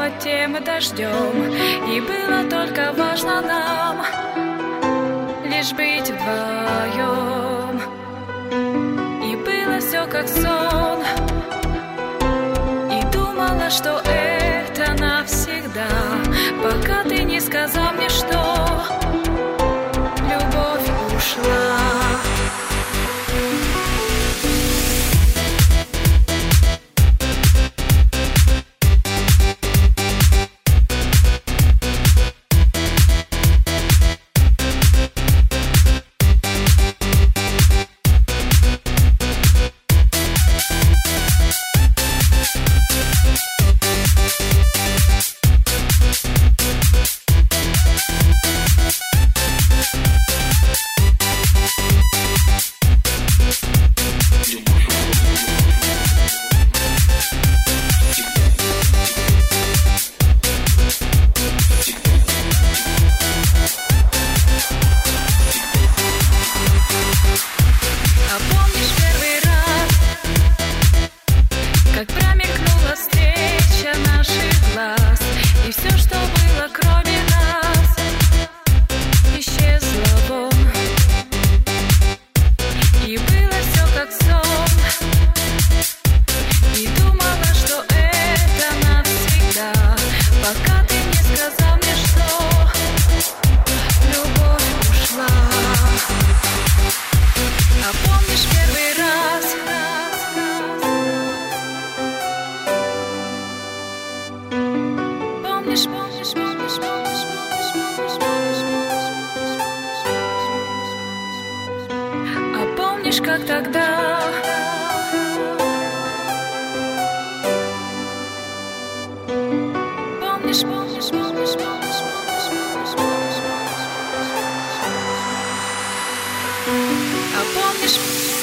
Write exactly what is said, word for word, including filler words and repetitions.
под тем дождем, и было только важно нам лишь быть вдвоем. И было все как сон, и думала, что это навсегда, пока ты не сказал мне, что любовь ушла. Как промелькнула встреча наших глаз, и все, что было кроме нас, исчезло вон. И было все как сон, и думала, что это навсегда, пока ты не сказал мне, что любовь ушла. А помнишь первый раз? Помнишь, помнишь, помнишь, помнишь, помнишь, помнишь, помнишь, а помнишь, как тогда? Помнишь, помнишь, помнишь, помнишь, помнишь, помнишь, помнишь, а помнишь?